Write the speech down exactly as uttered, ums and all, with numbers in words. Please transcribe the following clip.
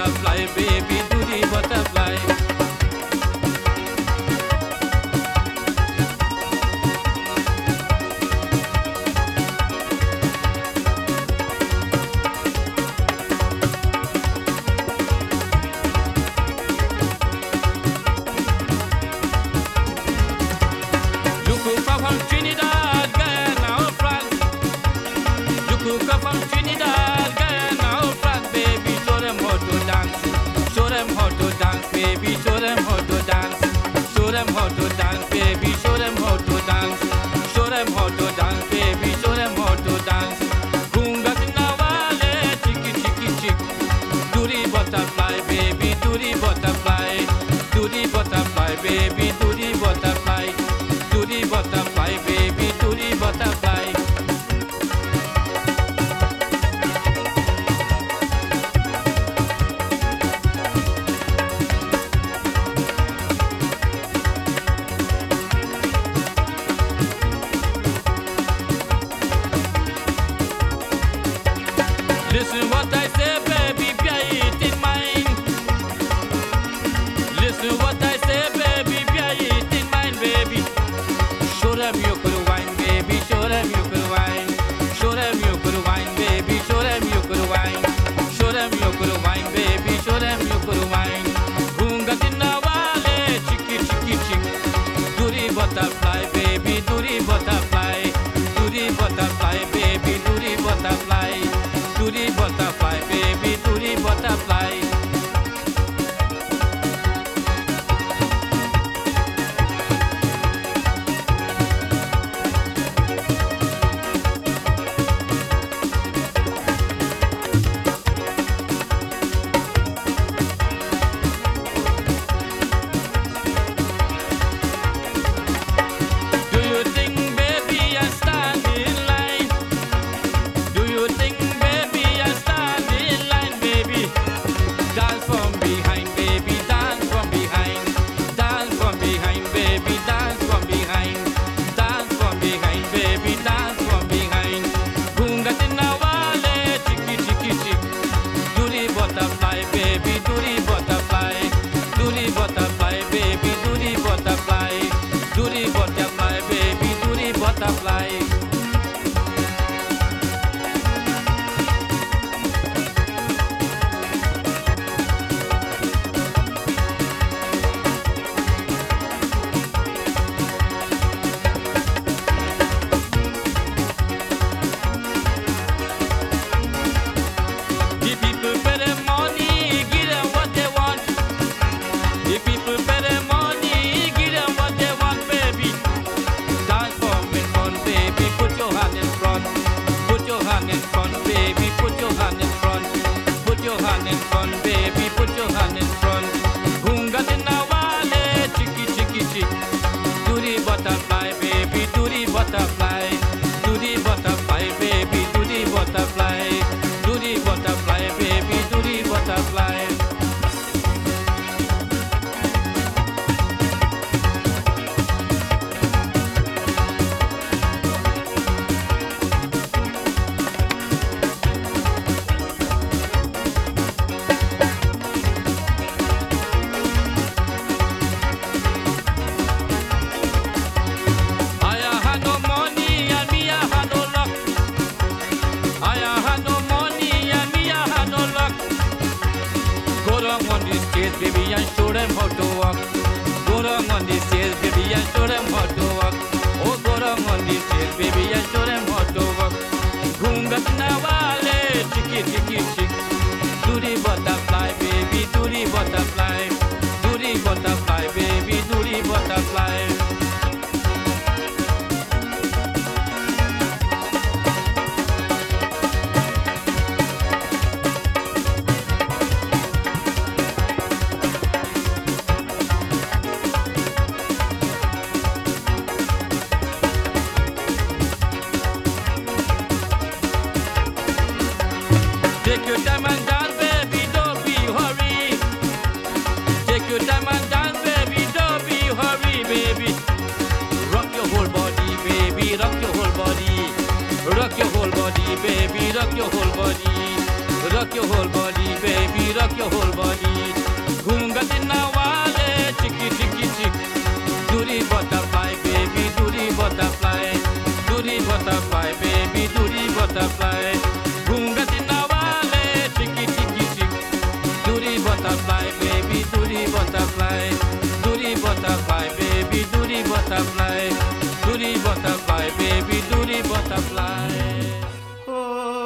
butterfly, baby, do the butterfly. You could come from Trinidad, Guyana, or France. You could come from Trinidad, Guyana, or France, baby. Show them how to dance. Show them how to dance, baby. Show them how to dance. Show them how to dance, baby. Show them how to dance. Show them how to dance, baby. Show them how to dance. Gunga tinawale, chiki chiki chick. Do the butterfly, baby. Do the butterfly. Do the butterfly, baby. Do the butterfly. Do the butterfly, baby. Do the butterfly. Listen what I say, baby, bear it in mind. Listen what I say, baby, bear it in mind, baby. Show them you could wine, baby, show them you could wine. Show them you could wine, baby, show them you could wine. Show them you could wine, baby, show them you could wine. Gunga tinawale, chiki chiki chick. Do the butterfly, baby, do the butterfly. Do the butterfly, baby, do the butterfly. Do the butterfly, baby, do the butterfly. Do you think, baby, I stand in line? Do you think, baby, I stand in line, baby? Dance from behind, baby, dance from behind. Dance from behind, baby, dance from behind. Dance from behind, baby, dance from behind. Gunga tinawale, chiki chiki chick. Do the butterfly, baby, do the butterfly. Do the butterfly, baby, do the butterfly. Do the butterfly, baby, do the butterfly. The people pay their money, give them what they want. The people pay their money, give them what they want, baby. Dance for me, fun, baby. Put your hand in front. Put your hand in front, baby. Put your hand in front. Put your hand in front, baby. Put your hand in front. Gunga tinawale, chiki chiki chick. Do the butterfly, baby. Do the butterfly. Do the butterfly, baby. Do the butterfly. Do the butterfly, baby. Do the butterfly. I had no money and me I had no luck. I had no money and me I had no luck. Go down on the stage, baby, and show them how to walk. Go down on the stage, baby, and show them how to walk. Oh, go down on the stage, baby, and show them how to walk. Gunga tinawale, chiki chiki chick. Do the butterfly, baby, do the butterfly. Do the butterfly, baby, do the butterfly. Take your time and dance, baby, don't be hurry. Take your time and dance, baby, don't be hurry, baby. Rock your whole body, baby, rock your whole body. Rock your whole body, baby, rock your whole body. rock your whole body, baby, rock your whole body. Ghungat na wale, chiki chiki chick. Do the butterfly, baby, do the butterfly. Do the butterfly, baby, do the butterfly. Ghungat na wale, chiki chiki chick. Do the butterfly, baby, do the butterfly. Do the butterfly, baby, do the butterfly. Do the butterfly, baby, do the butterfly.